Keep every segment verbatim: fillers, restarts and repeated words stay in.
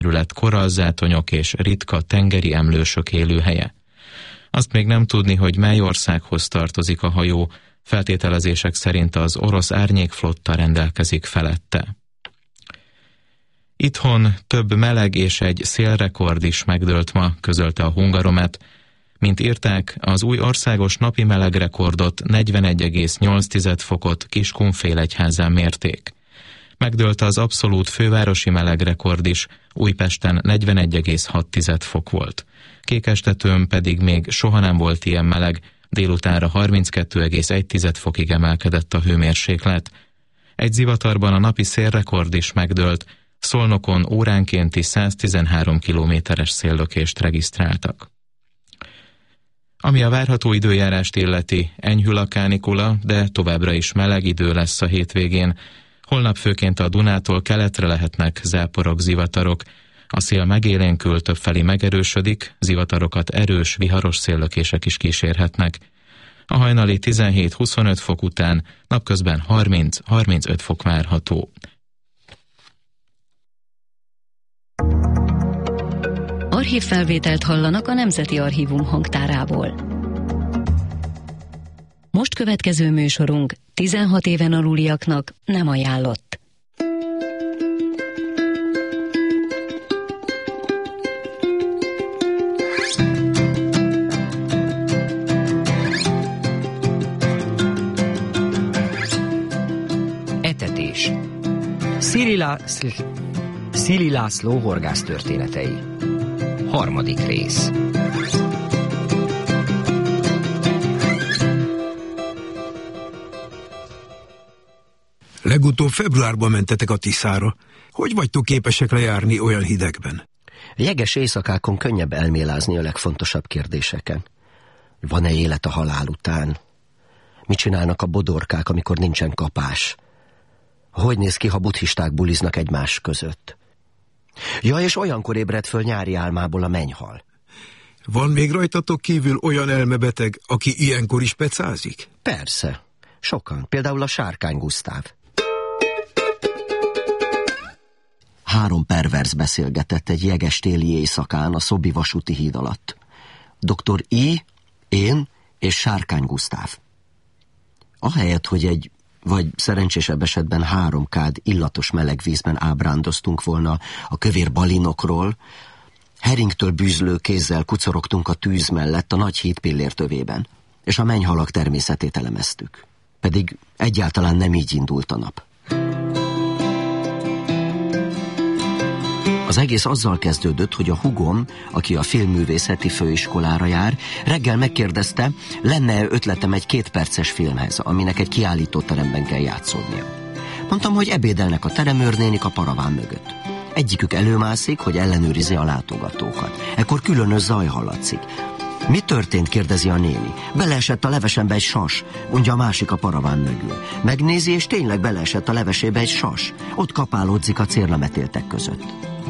terület korallzátonyok és ritka tengeri emlősök élőhelye. Azt még nem tudni, hogy mely országhoz tartozik a hajó, feltételezések szerint az orosz árnyékflotta rendelkezik felette. Itthon több meleg és egy szélrekord is megdőlt ma, közölte a Hungaromet. Mint írták, az új országos napi melegrekordot negyvenegy egész nyolc fokot Kiskunfélegyházán mérték. Megdőlt az abszolút fővárosi melegrekord is, Újpesten negyvenegy egész hat fok volt. Kékestetőn pedig még soha nem volt ilyen meleg, délutánra harminckettő egész egy fokig emelkedett a hőmérséklet. Egy zivatarban a napi szélrekord is megdőlt, Szolnokon óránkénti száztizenhárom kilométeres széllökést regisztráltak. Ami a várható időjárást illeti, enyhül a kánikula, de továbbra is meleg idő lesz a hétvégén. Holnap főként a Dunától keletre lehetnek záporok, zivatarok. A szél megélénkül, többfelé megerősödik, zivatarokat erős, viharos széllökések is kísérhetnek. A hajnali tizenhét-huszonöt fok után napközben harminc-harmincöt fok várható. Archívfelvételt hallanak a Nemzeti Archívum hangtárából. Most következő műsorunk tizenhat éven aluliaknak nem ajánlott. Etetés. Szili László horgász történetei. Harmadik rész. Legutóbb februárban mentetek a Tiszára. Hogy vagytok képesek lejárni olyan hidegben? Jeges éjszakákon könnyebb elmélázni a legfontosabb kérdéseken. Van-e élet a halál után? Mit csinálnak a bodorkák, amikor nincsen kapás? Hogy néz ki, ha buddhisták buliznak egymás között? Ja, és olyankor ébred föl nyári álmából a mennyhal. Van még rajtatok kívül olyan elmebeteg, aki ilyenkor is pecázik? Persze. Sokan. Például a Sárkány Gusztáv. Három perverz beszélgetett egy jeges téli éjszakán a Szobi vasúti híd alatt. doktor I, én és Sárkány Gusztáv. Ahelyett, hogy egy, vagy szerencsésebb esetben három kád illatos meleg vízben ábrándoztunk volna a kövér balinokról, heringtől bűzlő kézzel kucorogtunk a tűz mellett a nagy híd pillértövében, és a mennyhalak természetét elemeztük. Pedig egyáltalán nem így indult a nap. Az egész azzal kezdődött, hogy a hugom, aki a filmművészeti főiskolára jár, reggel megkérdezte, lenne-e ötletem egy kétperces filmhez, aminek egy kiállítóteremben kell játszódnia. Mondtam, hogy ebédelnek a teremőrnénik a paraván mögött. Egyikük előmászik, hogy ellenőrizi a látogatókat. Ekkor különös zaj hallatszik. Mi történt, kérdezi a néni. Beleesett a levesembe egy sas, mondja a másik a paraván mögül. Megnézi, és tényleg beleesett a levesébe egy sas. Ott kapálódzik a cérnametéltek között.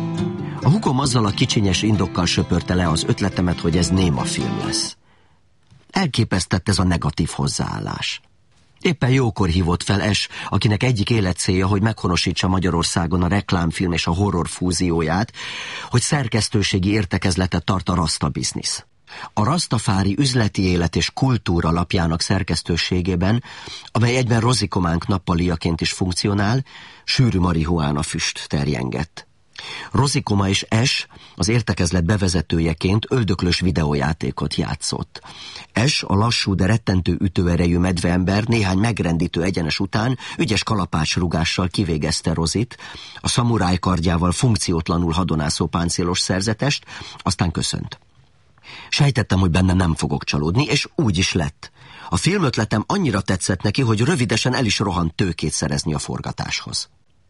A hugom azzal a kicsinyes indokkal söpörte le az ötletemet, hogy ez néma film lesz. Elképesztett ez a negatív hozzáállás. Éppen jókor hívott fel S, akinek egyik életcélja, hogy meghonosítsa Magyarországon a reklámfilm és a horror fúzióját, hogy szerkesztőségi értekezletet tart a Rasta Business. A rastafári üzleti élet és kultúra lapjának szerkesztőségében, amely egyben rozikománk nappaliaként is funkcionál, sűrű marihuána füst terjengett. Rozikoma és S az értekezlet bevezetőjeként öldöklös videójátékot játszott. S a lassú, de rettentő ütőerejű medveember néhány megrendítő egyenes után ügyes kalapácsrugással kivégezte Rozit, a szamuráj kardjával funkciótlanul hadonászó páncélos szerzetest, aztán köszönt. Sejtettem, hogy benne nem fogok csalódni, és úgy is lett. A filmötletem annyira tetszett neki, hogy rövidesen el is rohant tőkét szerezni a forgatáshoz.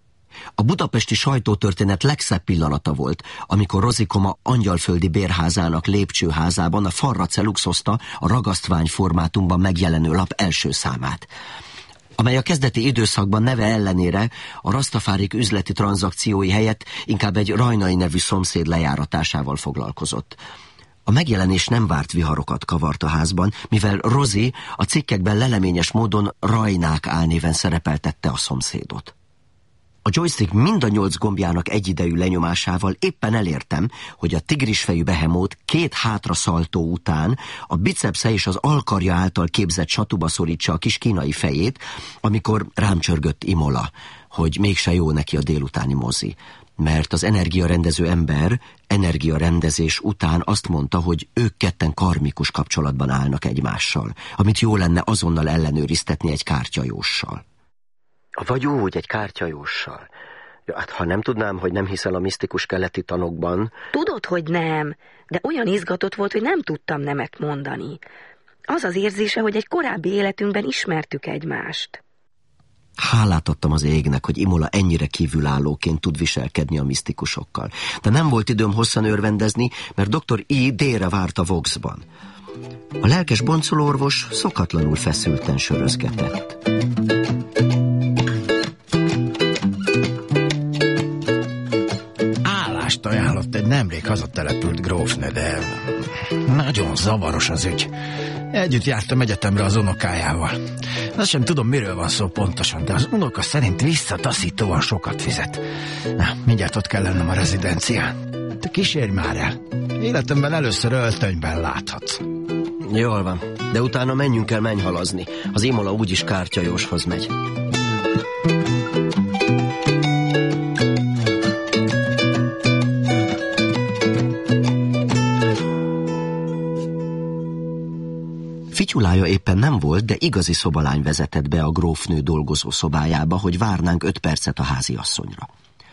A budapesti sajtótörténet legszebb pillanata volt, amikor Rozikoma angyalföldi bérházának lépcsőházában a Farrace luxoszta a ragasztvány formátumban megjelenő lap első számát, amely a kezdeti időszakban neve ellenére a rastafárik üzleti tranzakciói helyett inkább egy rajnai nevű szomszéd lejáratásával foglalkozott. A megjelenés nem várt viharokat kavart a házban, mivel Rozi a cikkekben leleményes módon Rajnák álnéven szerepeltette a szomszédot. A joystick mind a nyolc gombjának egyidejű lenyomásával éppen elértem, hogy a tigrisfejű behemót két hátra szaltó után a bicepsze és az alkarja által képzett satuba szorítsa a kis kínai fejét, amikor rám csörgött Imola, hogy mégse jó neki a délutáni mozi. Mert az energiarendező ember energiarendezés után azt mondta, hogy ők ketten karmikus kapcsolatban állnak egymással, amit jó lenne azonnal ellenőriztetni egy kártyajóssal. Vagy úgy, egy kártyajóssal. Ja, hát ha nem tudnám, hogy nem hiszel a misztikus keleti tanokban... Tudod, hogy nem, de olyan izgatott volt, hogy nem tudtam nemet mondani. Az az érzése, hogy egy korábbi életünkben ismertük egymást. Hálát adtam az égnek, hogy Imola ennyire kívülállóként tud viselkedni a misztikusokkal. De nem volt időm hosszan örvendezni, mert doktor I. délre várt a Voxban. A lelkes boncolorvos szokatlanul feszülten sörözgetett. Állást ajánlott egy nemrég hazatelepült grófnő, de nagyon zavaros az ügy. Együtt jártam egyetemre az unokájával. Azt sem tudom, miről van szó pontosan, de az unoka szerint visszataszítóan sokat fizet. Na, mindjárt ott kell lennem a rezidencián. Te kísérj már el. Életemben először öltönyben láthatsz. Jól van, de utána menjünk el mennyhalazni. Az Imola úgyis kártyajóshoz megy. Fityulája éppen nem volt, de igazi szobalány vezetett be a grófnő dolgozó szobájába, hogy várnánk öt percet a háziasszonyra.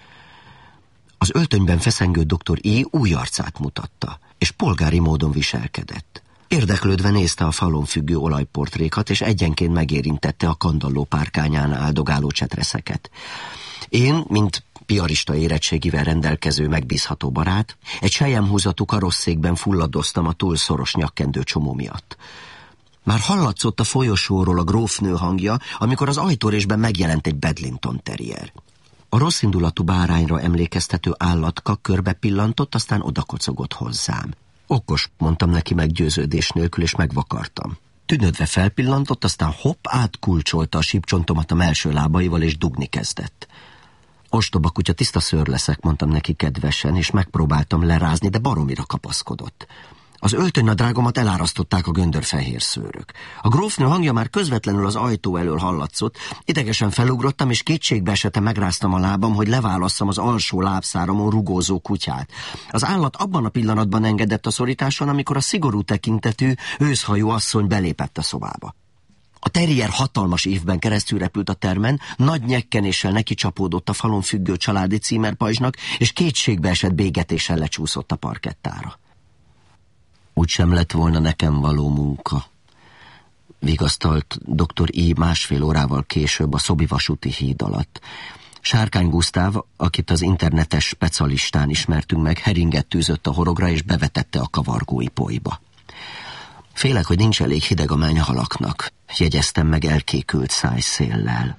Az öltönyben feszengő doktor I. új arcát mutatta, és polgári módon viselkedett. Érdeklődve nézte a falon függő olajportrékat, és egyenként megérintette a kandalló párkányán áldogáló csetreszeket. Én, mint piarista érettségivel rendelkező megbízható barát, egy selyemhúzatú karosszékben fulladoztam a túl szoros nyakkendő csomó miatt. Már hallatszott a folyosóról a grófnő hangja, amikor az ajtórésben megjelent egy Bedlington terrier. A rosszindulatú bárányra emlékeztető állatka körbe pillantott, aztán odakocogott hozzám. Okos, mondtam neki meggyőződés nélkül, és megvakartam. Tűnődve felpillantott, aztán hopp, átkulcsolta a sípcsontomat a melső lábaival, és dugni kezdett. Ostoba kutya, tiszta szőr leszek, mondtam neki kedvesen, és megpróbáltam lerázni, de baromira kapaszkodott. Az öltönynadrágomat elárasztották a göndörfehér szőrök. A grófnő hangja már közvetlenül az ajtó elől hallatszott, idegesen felugrottam, és kétségbe esetem megráztam a lábam, hogy leválasszam az alsó lábszáramon rugózó kutyát. Az állat abban a pillanatban engedett a szorításon, amikor a szigorú tekintetű, őszhajú asszony belépett a szobába. A terrier hatalmas évben keresztül repült a termen, nagy nyekkenéssel neki csapódott a falon függő családi címerpajzsnak, és kétségbe esett bégetéssel lecsúszott a parkettára. Úgy sem lett volna nekem való munka. Vigasztalt doktor I. másfél órával később a Szobi vasúti híd alatt. Sárkány Gusztáv, akit az internetes specialistán ismertünk meg, heringet tűzött a horogra, és bevetette a kavargóipóiba. Félek, hogy nincs elég hideg a mennyhalaknak, jegyeztem meg elkékült szájszéllel.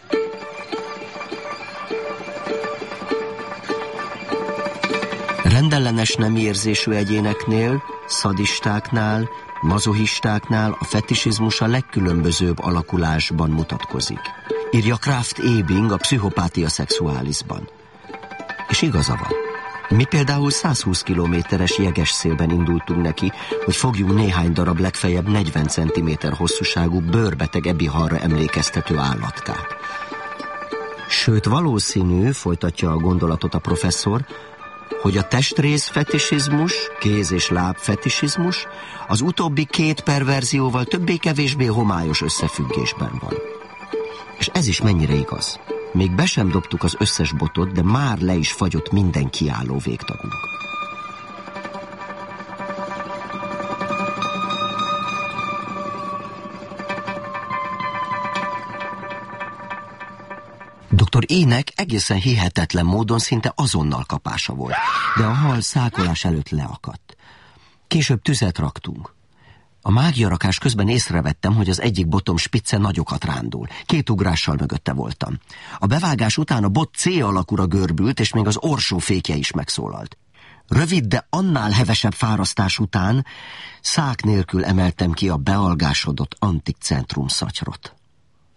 Rendellenes nemi érzésű egyéneknél, szadistáknál, mazohistáknál a fetisizmus a legkülönbözőbb alakulásban mutatkozik. Írja Kraft Ebing a Pszichopátia Sexualisban. És igaza van. Mi például százhúsz kilométeres jeges szélben indultunk neki, hogy fogjunk néhány darab legfeljebb negyven centiméter hosszúságú bőrbeteg ebihalra emlékeztető állatkát. Sőt, valószínű, folytatja a gondolatot a professzor, hogy a testrész fetisizmus, kéz- és láb fetisizmus az utóbbi két perverzióval többé-kevésbé homályos összefüggésben van. És ez is mennyire igaz. Még be sem dobtuk az összes botot, de már le is fagyott minden kiálló végtagunk. doktor Ének egészen hihetetlen módon szinte azonnal kapása volt, de a hal szákolás előtt leakadt. Később tüzet raktunk. A mágiarakás közben észrevettem, hogy az egyik botom spicce nagyokat rándul. Két ugrással mögötte voltam. A bevágás után a bot C alakúra görbült, és még az orsófékje is megszólalt. Rövid, de annál hevesebb fárasztás után szák nélkül emeltem ki a bealgásodott antik centrum szatyrot.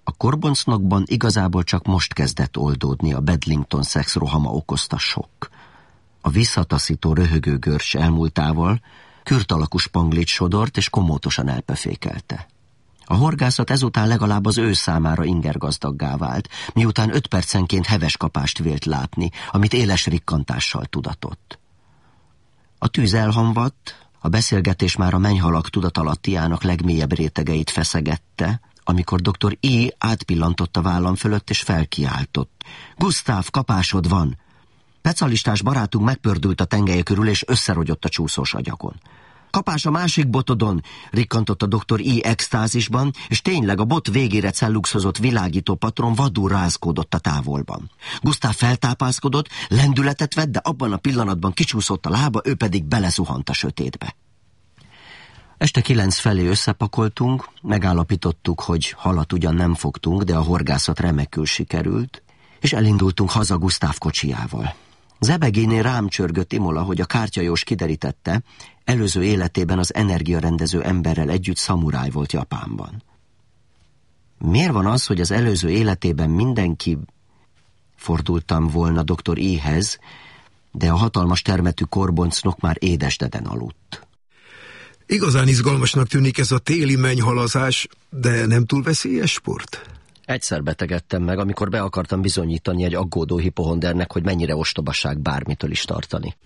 A korboncnokban igazából csak most kezdett oldódni a Bedlington szex rohama okozta sokk. A visszataszító röhögő görcs elmúltával kürt alakú spanglit sodort és komótosan elpefékelte. A horgászat ezután legalább az ő számára ingergazdaggá vált, miután öt percenként heves kapást vélt látni, amit éles rikkantással tudatott. A tűz elhamvadt, a beszélgetés már a mennyhalak tudatalattiának legmélyebb rétegeit feszegette, amikor doktor I. átpillantott a vállam fölött és felkiáltott. Gusztáv, kapásod van! Pecalistás barátunk megpördült a tengelye körül és összerogyott a csúszós agyagon. Kapás a másik botodon, rikkantott a doktor I. extázisban, és tényleg a bot végére celluxozott világító patron vadul rázkódott a távolban. Gusztáv feltápászkodott, lendületet vett, de abban a pillanatban kicsúszott a lába, ő pedig belezuhant a sötétbe. Este kilenc felé összepakoltunk, megállapítottuk, hogy halat ugyan nem fogtunk, de a horgászat remekül sikerült, és elindultunk haza Gusztáv kocsijával. Zebegénél rám csörgött Imola, hogy a kártyajós kiderítette, előző életében az energiarendező emberrel együtt szamuráj volt Japánban. Miért van az, hogy az előző életében mindenki... Fordultam volna doktor I-hez, de a hatalmas termetű korboncnok már édesdeden aludt. Igazán izgalmasnak tűnik ez a téli mennyhalazás, de nem túl veszélyes sport? Egyszer betegedtem meg, amikor be akartam bizonyítani egy aggódó hipohondernek, hogy mennyire ostobaság bármitől is tartani.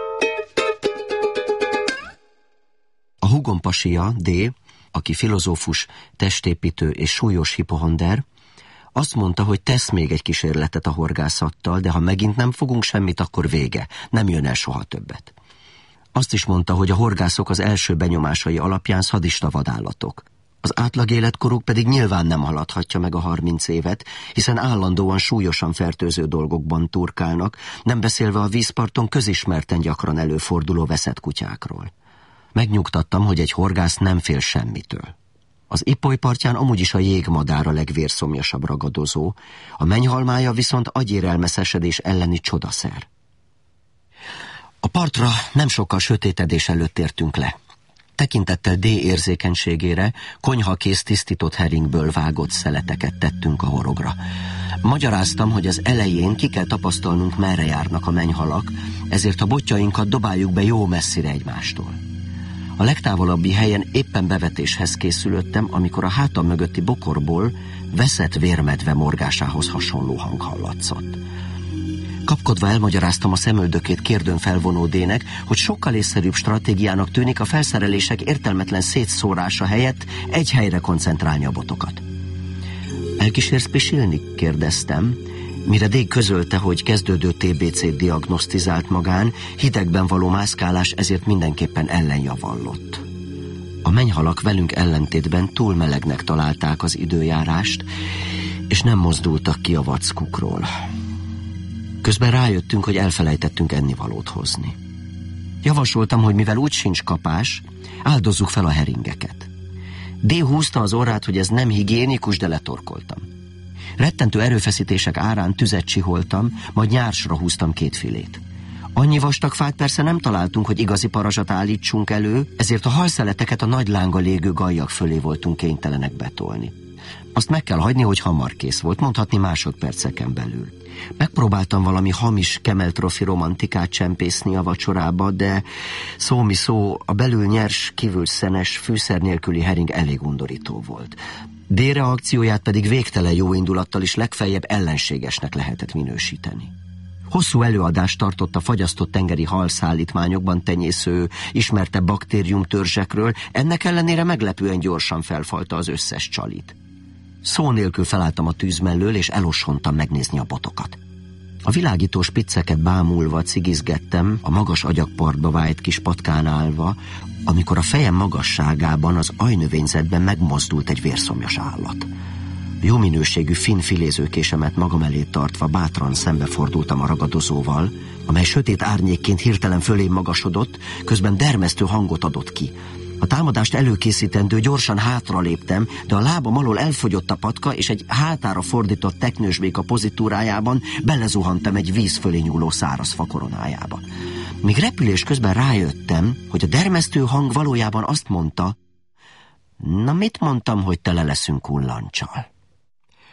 A húgom pasia, D., aki filozófus, testépítő és súlyos hipohonder, azt mondta, hogy tesz még egy kísérletet a horgászattal, de ha megint nem fogunk semmit, akkor vége, nem jön el soha többet. Azt is mondta, hogy a horgászok az első benyomásai alapján szadista vadállatok. Az átlag életkoruk pedig nyilván nem haladhatja meg a harminc évet, hiszen állandóan súlyosan fertőző dolgokban turkálnak, nem beszélve a vízparton közismerten gyakran előforduló veszett kutyákról. Megnyugtattam, hogy egy horgász nem fél semmitől. Az Ipoly partján amúgy is a jégmadár a legvérszomjasabb ragadozó, a mennyhalmája viszont agyérelmeszesedés elleni csodaszer. A partra nem sokkal sötétedés előtt értünk le. Tekintettel D érzékenységére konyhakész tisztított heringből vágott szeleteket tettünk a horogra. Magyaráztam, hogy az elején ki kell tapasztalnunk, merre járnak a mennyhalak, ezért a botjainkat dobáljuk be jó messzire egymástól. A legtávolabbi helyen éppen bevetéshez készülöttem, amikor a hátam mögötti bokorból veszett vérmedve morgásához hasonló hang hallatszott. Kapkodva elmagyaráztam a szemöldökét kérdőn felvonó D-nek, hogy sokkal észszerűbb stratégiának tűnik a felszerelések értelmetlen szétszórása helyett egy helyre koncentrálni a botokat. Elkísérsz pisilni? Kérdeztem, mire D közölte, hogy kezdődő té bé cét diagnosztizált magán, hidegben való mászkálás ezért mindenképpen ellenjavallott. A mennyhalak velünk ellentétben túl melegnek találták az időjárást, és nem mozdultak ki a vackukról. Közben rájöttünk, hogy elfelejtettünk ennivalót hozni. Javasoltam, hogy mivel úgy sincs kapás, áldozzuk fel a heringeket. D húzta az orrát, hogy ez nem higiénikus, de letorkoltam. Rettentő erőfeszítések árán tüzet csiholtam, majd nyársra húztam két filét. Annyi vastag fát persze nem találtunk, hogy igazi parazsat állítsunk elő, ezért a halszeleteket a nagy lánga légő gallyak fölé voltunk kénytelenek betolni. Azt meg kell hagyni, hogy hamar kész volt, mondhatni másodperceken belül. Megpróbáltam valami hamis kemeltrofi romantikát csempészni a vacsorába, de szó mi szó, a belül nyers, kívül szenes, fűszer nélküli hering elég undorító volt. D reakcióját pedig végtelen jó indulattal is legfeljebb ellenségesnek lehetett minősíteni. Hosszú előadást tartott a fagyasztott tengeri halszállítmányokban tenyésző, ismertebb baktériumtörzsekről, ennek ellenére meglepően gyorsan felfalta az összes csalit. Szó nélkül felálltam a tűz mellől, és elosontam megnézni a botokat. A világító spicceket bámulva cigizgettem, a magas agyagpartba vájt kis patkán állva, amikor a fejem magasságában az ajnövényzetben megmozdult egy vérszomjas állat. Jó minőségű finn filézőkésemet magam elé tartva bátran szembefordultam a ragadozóval, amely sötét árnyékként hirtelen fölém magasodott, közben dermesztő hangot adott ki. A támadást előkészítendő gyorsan hátra léptem, de a lábam alól elfogyott a patka, és egy hátára fordított teknősbéka pozitúrájában belezuhantam egy víz fölé nyúló száraz fa koronájába. Míg repülés közben rájöttem, hogy a dermesztő hang valójában azt mondta: na mit mondtam, hogy tele leszünk kullancsal?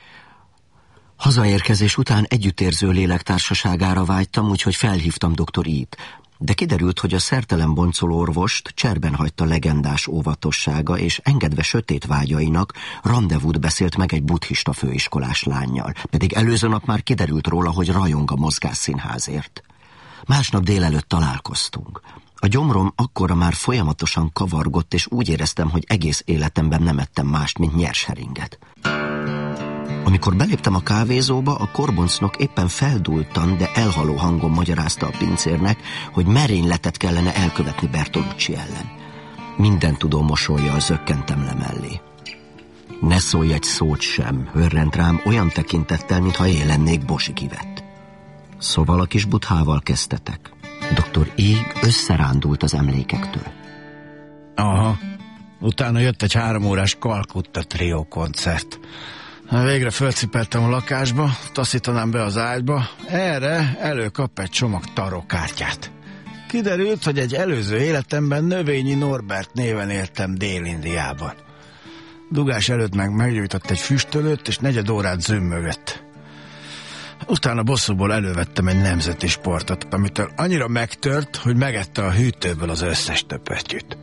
Hazaérkezés után együttérző lélektársaságára vágytam, úgyhogy felhívtam doktor E-t, de kiderült, hogy a szertelen boncoló orvost cserben hagyta legendás óvatossága, és engedve sötét vágyainak randevút beszélt meg egy buddhista főiskolás lánnyal, pedig előző nap már kiderült róla, hogy rajong a mozgásszínházért. Másnap délelőtt találkoztunk. A gyomrom akkora már folyamatosan kavargott, és úgy éreztem, hogy egész életemben nem ettem mást, mint nyers heringet. Amikor beléptem a kávézóba, a korboncnok éppen feldúltan, de elhaló hangon magyarázta a pincérnek, hogy merényletet kellene elkövetni Bertolucci ellen. Minden tudó mosollyal zökkentem le mellé. Ne szólj egy szót sem, hörrent rám olyan tekintettel, mintha én lennék Bosik Ivett. Szóval a kis buthával kezdtetek. doktor E összerándult az emlékektől. Aha, utána jött egy három órás Kalkutta Trio koncert. Végre fölcipeltem a lakásba, taszítanám be az ágyba, erre előkap egy csomag tarokkártyát. Kiderült, hogy egy előző életemben Növényi Norbert néven éltem Dél-Indiában. Dugás előtt meg meggyújtott egy füstölőt, és negyed órát zümmögött. Utána bosszúból elővettem egy nemzeti sportot, amitől annyira megtört, hogy megette a hűtőből az összes töpöttyűt.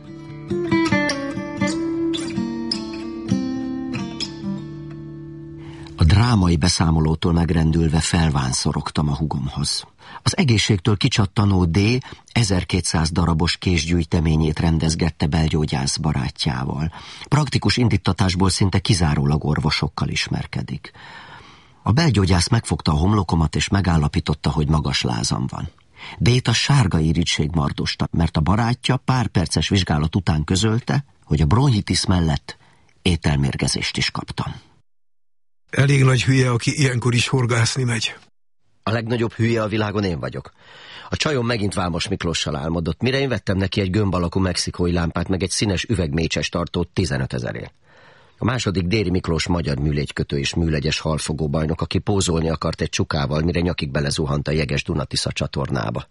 A drámai beszámolótól megrendülve felvánszorogtam a hugomhoz. Az egészségtől kicsattanó D ezerkétszáz darabos késgyűjteményét rendezgette belgyógyász barátjával. Praktikus indítatásból szinte kizárólag orvosokkal ismerkedik. A belgyógyász megfogta a homlokomat, és megállapította, hogy magas lázam van. D-t a sárga irítség mardosta, mert a barátja pár perces vizsgálat után közölte, hogy a bronchitis mellett ételmérgezést is kaptam. Elég nagy hülye, aki ilyenkor is horgászni megy. A legnagyobb hülye a világon én vagyok. A csajom megint Vámos Miklóssal álmodott, mire én vettem neki egy gömb alakú mexikói lámpát, meg egy színes üvegmécses tartót tizenöt ezerért. A második Déri Miklós magyar műlégykötő és műlegyes halfogó bajnok, aki pózolni akart egy csukával, mire nyakig belezuhant a jeges Duna-Tisza csatornába.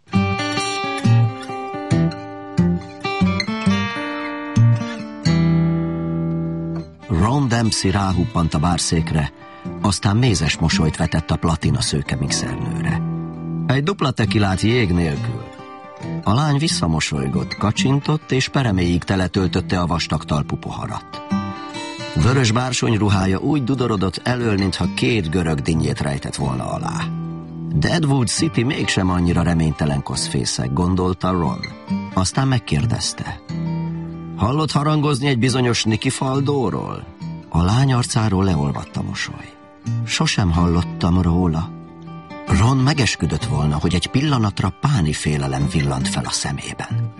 Ron Dempsey ráhuppant a bárszékre, aztán mézes mosolyt vetett a platina szőke mixernőre. Egy dupla tekilát jég nélkül. A lány visszamosolygott, kacsintott, és pereméig teletöltötte a vastag talpú poharat. Vörös bársony ruhája úgy dudorodott elől, mintha két görög dinnyét rejtett volna alá. Deadwood City mégsem annyira reménytelen koszfészek, gondolta Ron. Aztán megkérdezte. Hallott harangozni egy bizonyos Nicky Faldóról? A lány arcáról leolvadt a mosoly. Sosem hallottam róla. Ron megesküdött volna, hogy egy pillanatra páni félelem villant fel a szemében.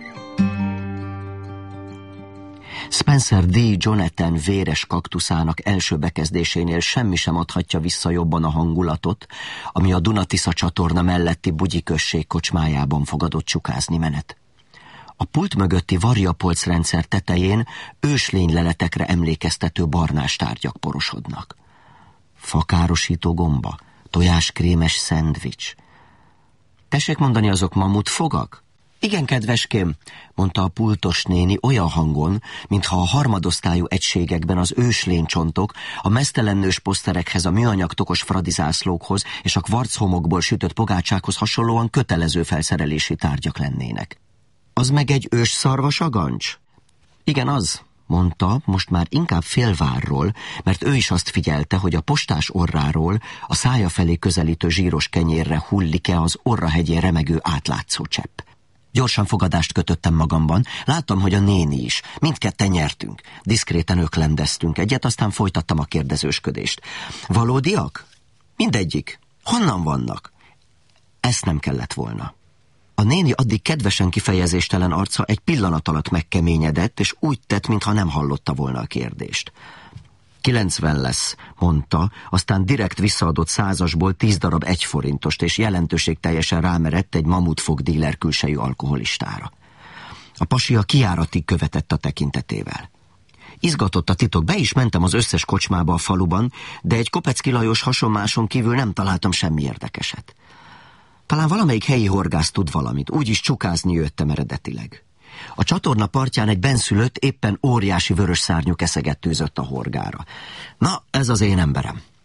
Spencer D. Jonathan véres kaktuszának első bekezdésénél semmi sem adhatja vissza jobban a hangulatot, ami a Duna-Tisza csatorna melletti Bugyi község kocsmájában fogadott csukázni menet. A pult mögötti varjapolc rendszer tetején őslényleletekre emlékeztető barnás tárgyak porosodnak. Fakárosító gomba, tojáskrémes szendvics. Tessék mondani, azok mamutfogak? Igen, kedveském, mondta a pultos néni olyan hangon, mintha a harmadosztályú egységekben az őslénycsontok a meztelennős poszterekhez, a műanyag tokos fradizászlókhoz és a kvarchomokból sütött pogácsákhoz hasonlóan kötelező felszerelési tárgyak lennének. Az meg egy ős szarvasagancs? Igen, az, mondta, most már inkább félvárról, mert ő is azt figyelte, hogy a postás orráról a szája felé közelítő zsíros kenyérre hullik-e az orrahegyén remegő átlátszó csepp. Gyorsan fogadást kötöttem magamban, láttam, hogy a néni is. Mindketten nyertünk. Diszkréten öklendeztünk egyet, aztán folytattam a kérdezősködést. Valódiak? Mindegyik. Honnan vannak? Ezt nem kellett volna. A néni addig kedvesen kifejezéstelen arca egy pillanat alatt megkeményedett, és úgy tett, mintha nem hallotta volna a kérdést. kilencven lesz, mondta, aztán direkt visszaadott százasból tíz darab egyforintost, és jelentőségteljesen rámerett egy mamutfog díler külsejű alkoholistára. A pasi a kijáratig követett a tekintetével. Izgatott a titok, be is mentem az összes kocsmába a faluban, de egy Kopecki Lajos hasonmáson kívül nem találtam semmi érdekeset. Talán valamelyik helyi horgász tud valamit, úgyis csukázni jöttem eredetileg. A csatorna partján egy benszülött, éppen óriási vörös szárnyú keszeget tűzött a horgára. Na, ez az én emberem.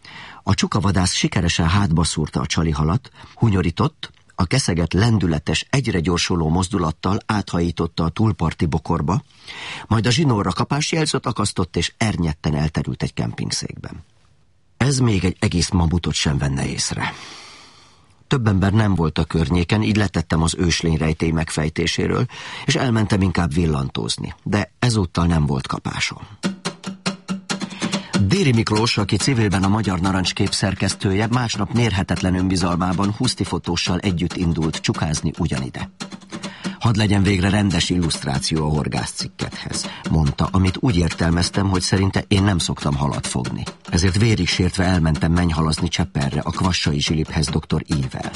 A csukavadász sikeresen hátba szúrta a csalihalat, hunyorított, a keszeget lendületes, egyre gyorsuló mozdulattal áthajította a túlparti bokorba, majd a zsinórra kapásjelzőt akasztott, és ernyetten elterült egy kempingszékben. Ez még egy egész mamutot sem venne észre. Több ember nem volt a környéken, így letettem az őslényrejtély megfejtéséről, és elmentem inkább villantózni, de ezúttal nem volt kapásom. Déri Miklós, aki civilben a Magyar Narancskép szerkesztője, másnap mérhetetlen önbizalmában Huszti fotóssal együtt indult csukázni ugyanide. Hadd legyen végre rendes illusztráció a horgászcikkethez, mondta, amit úgy értelmeztem, hogy szerinte én nem szoktam halat fogni. Ezért vérig sértve elmentem mennyhalazni Csepperre a Kvassai Zsiliphez doktor Ível.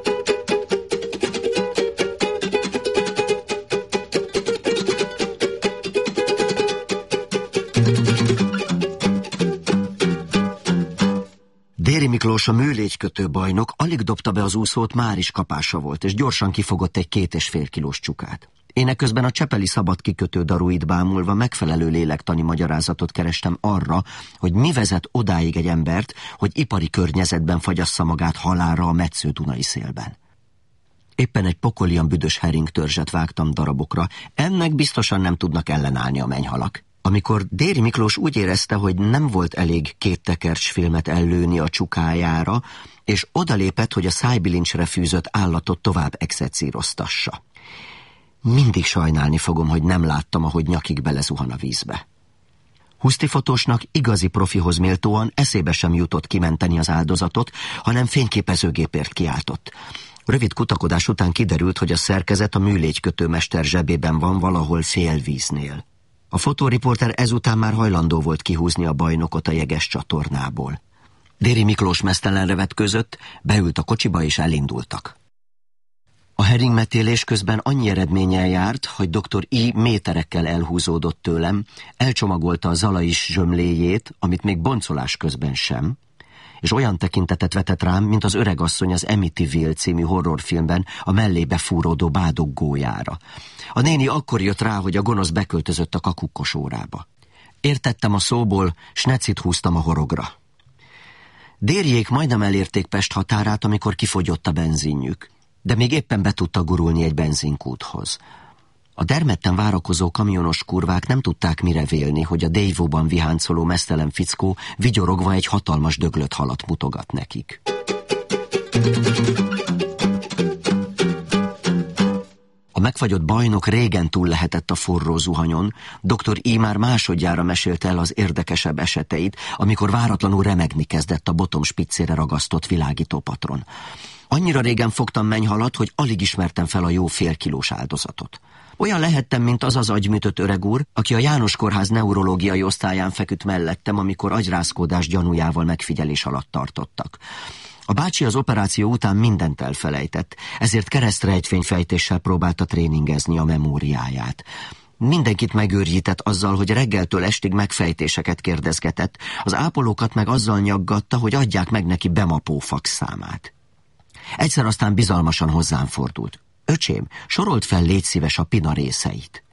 Déri Miklós, a műlégykötő bajnok, alig dobta be az úszót, már is kapása volt, és gyorsan kifogott egy két és fél kilós csukát. Én eközben a csepeli szabad kikötő daruit bámulva megfelelő lélektani magyarázatot kerestem arra, hogy mi vezet odáig egy embert, hogy ipari környezetben fagyassza magát halálra a metsző Dunai szélben. Éppen egy pokolian büdös heringtörzset vágtam darabokra, ennek biztosan nem tudnak ellenállni a mennyhalak. Amikor Déri Miklós úgy érezte, hogy nem volt elég két tekercs filmet ellőni a csukájára, és odalépett, hogy a szájbilincsre fűzött állatot tovább execíroztassa. Mindig sajnálni fogom, hogy nem láttam, ahogy nyakig belezuhan a vízbe. Huszti fotósnak igazi profihoz méltóan eszébe sem jutott kimenteni az áldozatot, hanem fényképezőgépért kiáltott. Rövid kutakodás után kiderült, hogy a szerkezet a műlégykötőmester zsebében van valahol félvíznél. A fotóriporter ezután már hajlandó volt kihúzni a bajnokot a jeges csatornából. Déri Miklós meztelenre vetközött, beült a kocsiba és elindultak. A heringmetélés közben annyi eredménnyel járt, hogy doktor I méterekkel elhúzódott tőlem, elcsomagolta a zalais zsömléjét, amit még boncolás közben sem, és olyan tekintetet vetett rám, mint az öregasszony az Amityville című horrorfilmben a mellébe fúródó bádog gólyára. A néni akkor jött rá, hogy a gonosz beköltözött a kakukkos órába. Értettem a szóból, s necit húztam a horogra. Dériék majdnem elérték Pest határát, amikor kifogyott a benzinjük, de még éppen be tudta gurulni egy benzinkúthoz. A dermedten várakozó kamionos kurvák nem tudták mire vélni, hogy a Déjvóban viháncoló meztelen fickó vigyorogva egy hatalmas döglött halat mutogat nekik. A megfagyott bajnok régen túl lehetett a forró zuhanyon, doktor I már másodjára mesélte el az érdekesebb eseteit, amikor váratlanul remegni kezdett a botom spiccére ragasztott világítópatron. Annyira régen fogtam mennyhalat, hogy alig ismertem fel a jó félkilós áldozatot. Olyan lehettem, mint az az agyműtött öreg úr, aki a János Kórház neurológiai osztályán feküdt mellettem, amikor agyrázkódás gyanújával megfigyelés alatt tartottak. A bácsi az operáció után mindent elfelejtett, ezért keresztrejtvényfejtéssel próbálta tréningezni a memóriáját. Mindenkit megőrjített azzal, hogy reggeltől estig megfejtéseket kérdezgetett, az ápolókat meg azzal nyaggatta, hogy adják meg neki bemapó faxszámát. Egyszer aztán bizalmasan hozzám fordult. Öcsém, sorolt fel, légy szíves, a pina részeit.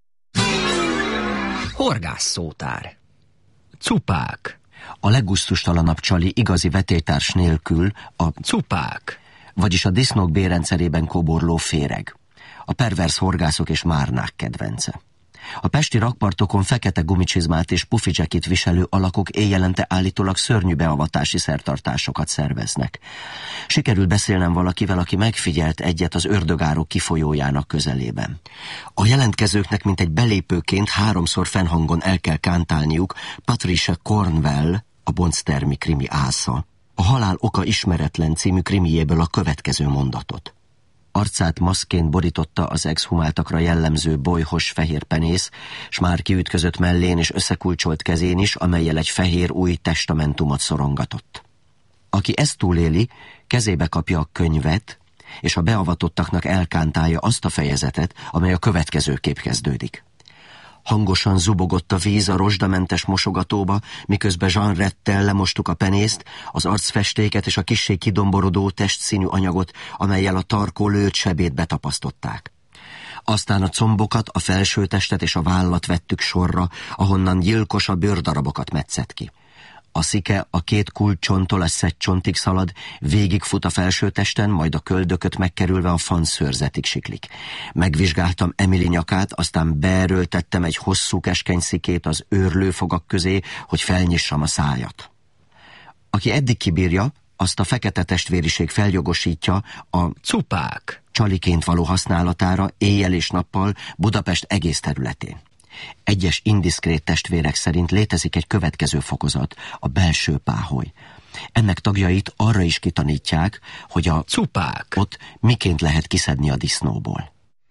Horgászszótár. Cupák. A leggusztustalanabb csali igazi vetélytárs nélkül a cupák, vagyis a disznók bérrendszerében koborló féreg. A pervers horgászok és márnák kedvence. A pesti rakpartokon fekete gumicsizmát és pufidzsekit viselő alakok éjjelente állítólag szörnyű beavatási szertartásokat szerveznek. Sikerült beszélnem valakivel, aki megfigyelt egyet az ördögárok kifolyójának közelében. A jelentkezőknek mintegy belépőként háromszor fennhangon el kell kántálniuk Patricia Cornwell, a Bondstermi krimi ásza, a Halál oka ismeretlen című krimiéből a következő mondatot. Arcát maszkként borította az exhumáltakra jellemző bolyhos fehér penész, s már kiütközött mellén és összekulcsolt kezén is, amellyel egy fehér új testamentumot szorongatott. Aki ezt túléli, kezébe kapja a könyvet, és a beavatottaknak elkántálja azt a fejezetet, amely a következőképp kezdődik. Hangosan zubogott a víz a rozsdamentes mosogatóba, miközben Jean Rettel lemostuk a penészt, az arcfestéket és a kissé kidomborodó testszínű anyagot, amellyel a tarkó lőtt sebét betapasztották. Aztán a combokat, a felsőtestet és a vállat vettük sorra, ahonnan gyilkos a bőrdarabokat metszett ki. A szike a két kulccsonttól a szettcsontig szalad, végigfut a felsőtesten, majd a köldököt megkerülve a fanszőrzetig siklik. Megvizsgáltam Emily nyakát, aztán beerőltettem egy hosszú keskeny szikét az őrlőfogak közé, hogy felnyissam a szájat. Aki eddig kibírja, azt a fekete testvériség feljogosítja a Cupák csaliként való használatára éjjel és nappal Budapest egész területén. Egyes indiszkrét testvérek szerint létezik egy következő fokozat, a belső páholy. Ennek tagjait arra is kitanítják, hogy a Cupák ott miként lehet kiszedni a disznóból.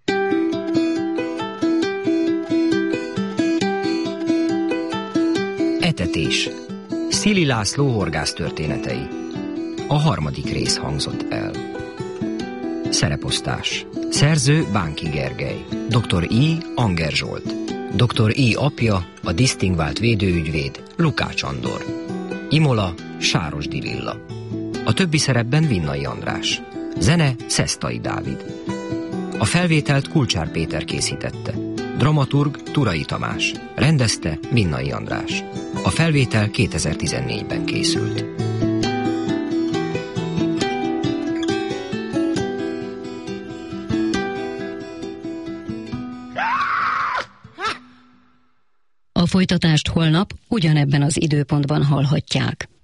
Etetés. Szili László horgász történetei. A harmadik rész hangzott el. Szereposztás. Szerző Bánki Gergely. doktor I. Anger Zsolt. doktor I. apja, a disztingvált védőügyvéd, Lukács Andor. Imola, Sárosdi Lilla. A többi szerepben Vinnai András. Zene Szesztai Dávid. A felvételt Kulcsár Péter készítette. Dramaturg Turai Tamás. Rendezte Vinnai András. A felvétel kétezer-tizennégyben készült. A folytatást holnap ugyanebben az időpontban hallhatják.